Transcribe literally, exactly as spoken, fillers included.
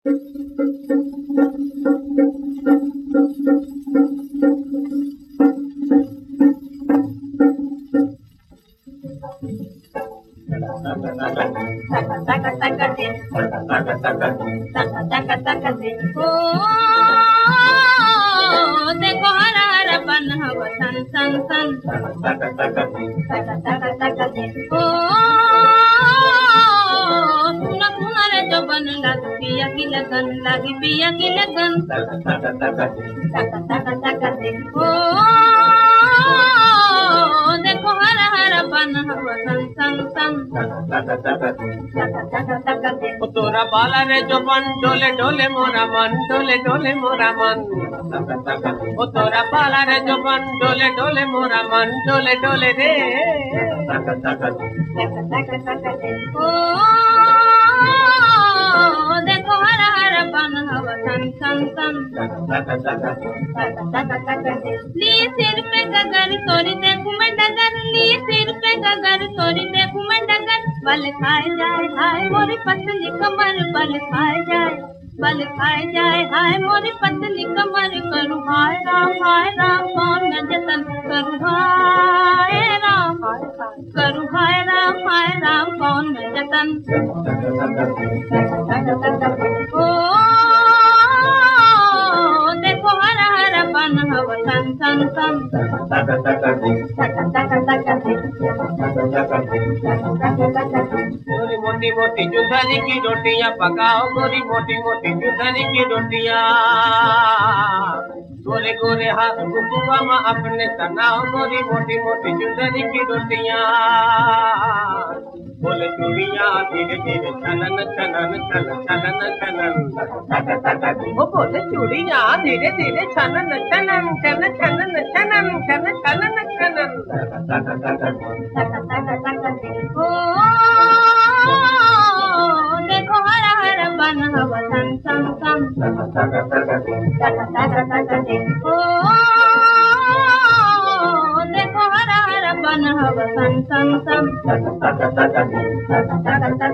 देखो हरा हरा बन हवा सन सन सन ओ सुना सुना रे जो बन लगी पिया की लगन लगी पिया की लगन ओ देखो हरा हरा बन हवा सन सन सन तोरा बाला रे जो मन डोले डोले मोरा मन डोले डोले मोरा मन ओ तोरा बाला रे जो मन डोले डोले मोरा मन डोले डोले रे ओ देखो हरा हरा बन हवा सन सन सन ली सिर पे गगर तोरी देखूं मैं डगर ली सिर पे गगर तोरी देखूं मैं डगर बल खाए जाए हाय मोरी पतली कमर बल खाए जाए बल खाए जाए हाय मोरी पतली कमर करूँ हाय राम हाय राम कौन न जतन करूँ हाय राम करूँ हाय राम हाय राम कौन न जतन ओ देखो हरा हरा बन हवा सन सन सन गोरी मोटी मोटी चुंदरी की रोटियां पकाओ गोरी मोटी मोटी चुंदरी की रोटियां गोरे गोरे हाथ गुफुआ में अपने तनाओ गोरी मोटी मोटी चुंदरी की रोटियां बोले चूड़ियां धीरे धीरे छनन छनन छन छनन छनन वो बोले चूड़ियां धीरे धीरे छनन छनन छन छनन छनन छन छनन छनन ओ देखो हरा हरा बन हवा सन सन सन ओ देखो हरा हरा बन हवा सन सन सन